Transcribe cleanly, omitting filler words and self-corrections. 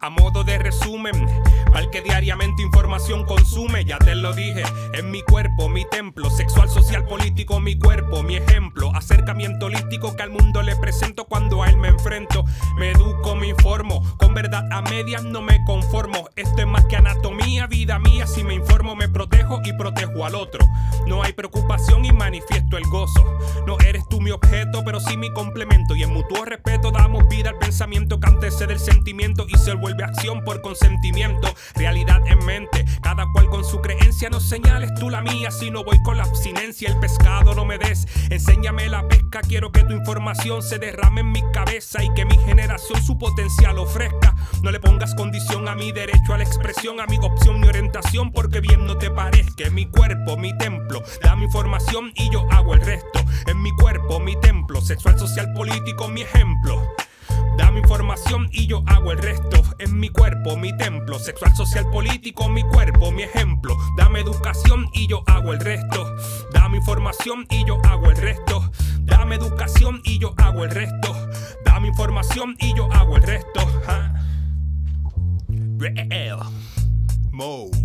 A modo de resumen, al que diariamente información consume, ya te lo dije, es mi cuerpo, mi templo, sexual, social, político, mi cuerpo, mi ejemplo, acercamiento holístico que al mundo le presento cuando a él me enfrento. Me educo, me informo, con verdad a medias no me conformo. Esto es más que anatomía, vida mía, si me informo me protejo y protejo al otro. No hay preocupación y manifiesto el gozo. No eres tú mi objeto, pero sí mi complemento, y en mutuo respeto damos vida al pensamiento que antecede el sentimiento y se vuelve acción por consentimiento. Realidad en mente, cada cual con su creencia. No señales tú la mía si no voy con la abstinencia. El pescado no me des, enséñame la pesca. Quiero que tu información se derrame en mi cabeza y que mi generación su potencial ofrezca. No le pongas condición a mi derecho a la expresión, a mi opción ni orientación, porque bien no te parezca. Es mi cuerpo, mi templo, dame información y yo hago el resto. Es mi cuerpo, mi templo, sexual, social, político, mi ejemplo. Dame información y yo hago el resto. En mi cuerpo, mi templo, sexual, social, político, mi cuerpo, mi ejemplo. Dame educación y yo hago el resto. Dame información y yo hago el resto. Dame educación y yo hago el resto. Dame información y yo hago el resto. Real Mo.